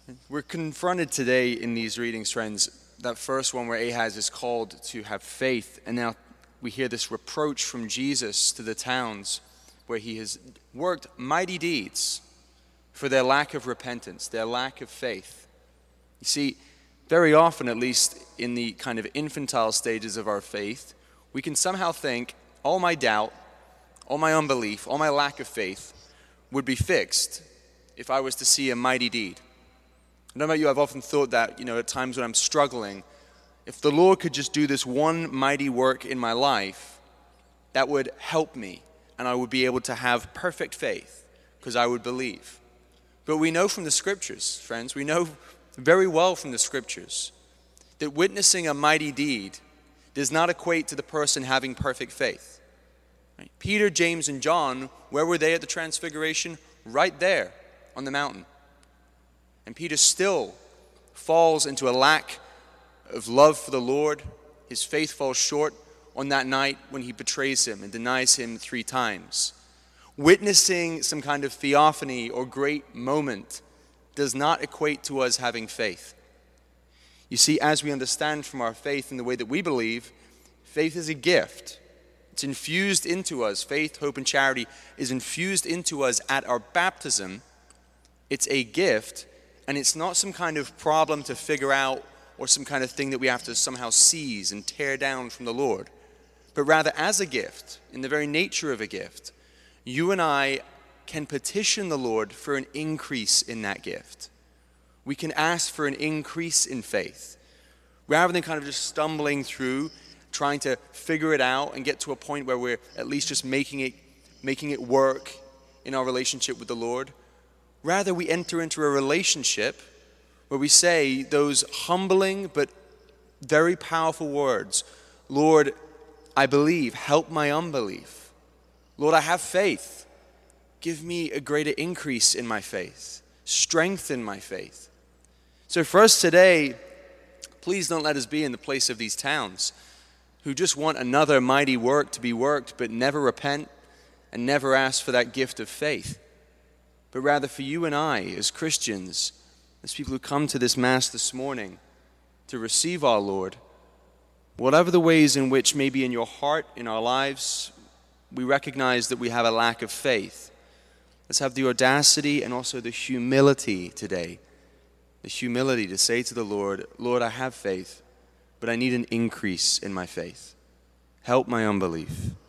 We're confronted today in these readings, friends, that first one where Ahaz is called to have faith, and now we hear this reproach from Jesus to the towns where he has worked mighty deeds for their lack of repentance, their lack of faith. You see, very often, at least in the kind of infantile stages of our faith, we can somehow think all my doubt, all my unbelief, all my lack of faith would be fixed if I was to see a mighty deed. I don't know about you, I've often thought that, at times when I'm struggling, if the Lord could just do this one mighty work in my life, that would help me, and I would be able to have perfect faith, because I would believe. But we know from the Scriptures, friends, we know very well from the Scriptures, that witnessing a mighty deed does not equate to the person having perfect faith. Right? Peter, James, and John, where were they at the Transfiguration? Right there on the mountain. And Peter still falls into a lack of love for the Lord. His faith falls short on that night when he betrays him and denies him 3 times. Witnessing some kind of theophany or great moment does not equate to us having faith. You see, as we understand from our faith in the way that we believe, faith is a gift. It's infused into us. Faith, hope, and charity is infused into us at our baptism. It's a gift. And it's not some kind of problem to figure out or some kind of thing that we have to somehow seize and tear down from the Lord. But rather as a gift, in the very nature of a gift, you and I can petition the Lord for an increase in that gift. We can ask for an increase in faith. Rather than kind of just stumbling through, trying to figure it out and get to a point where we're at least just making it work in our relationship with the Lord. Rather, we enter into a relationship where we say those humbling but very powerful words. Lord, I believe, help my unbelief. Lord, I have faith. Give me a greater increase in my faith. Strengthen my faith. So for us today, please don't let us be in the place of these towns who just want another mighty work to be worked but never repent and never ask for that gift of faith. But rather for you and I, as Christians, as people who come to this Mass this morning to receive our Lord, whatever the ways in which maybe in your heart, in our lives, we recognize that we have a lack of faith, let's have the audacity and also the humility today, the humility to say to the Lord, Lord, I have faith, but I need an increase in my faith. Help my unbelief.